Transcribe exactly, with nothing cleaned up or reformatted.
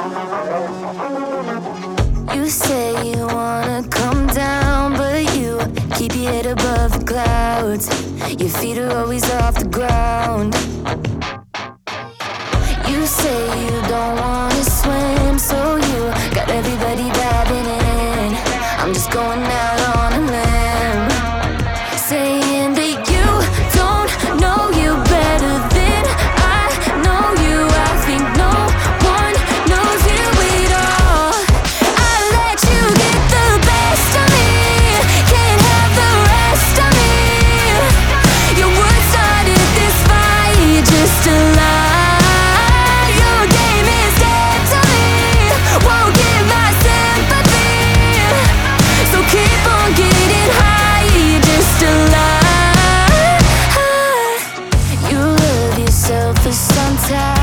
You say you wanna come down, but you keep your head above the clouds. Your feet are always off the ground. You say you don't wanna swim, so you got everybody diving in. I'm just going out on a limb, saying that you don't know you better than I know you. I think no one knows you at all. I let you get the best of me, can't have the rest of me. Your words started this fight just to lie. Your game is dead to me, won't get my sympathy. So keep on getting high, just to lie. You love yourself for some time.